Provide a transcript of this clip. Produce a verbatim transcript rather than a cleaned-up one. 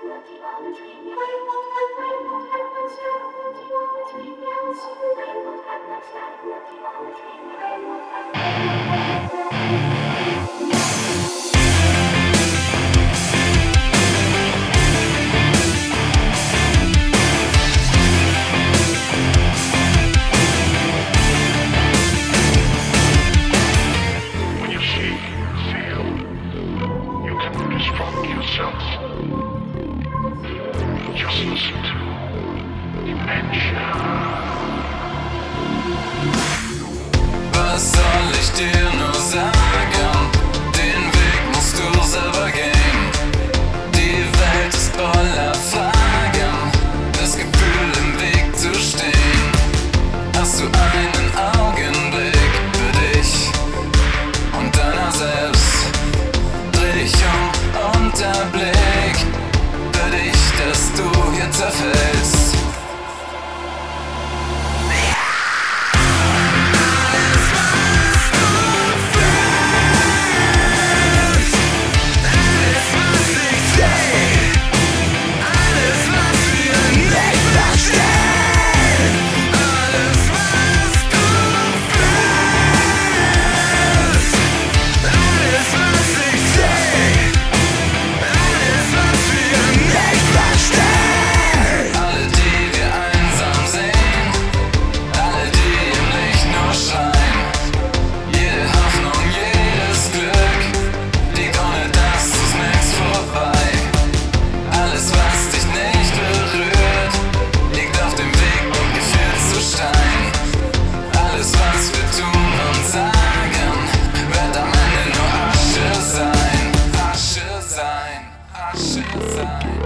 Just listen to Dementia. Was soll ich dir nur sagen? Den Weg musst du selber gehen. Die Welt ist voller Fragen, das Gefühl im Weg zu stehen. Hast du einen Augenblick für dich und deiner selbst? Dreh dich um und erblick für dich, dass du hier zerfällst. Asche sein.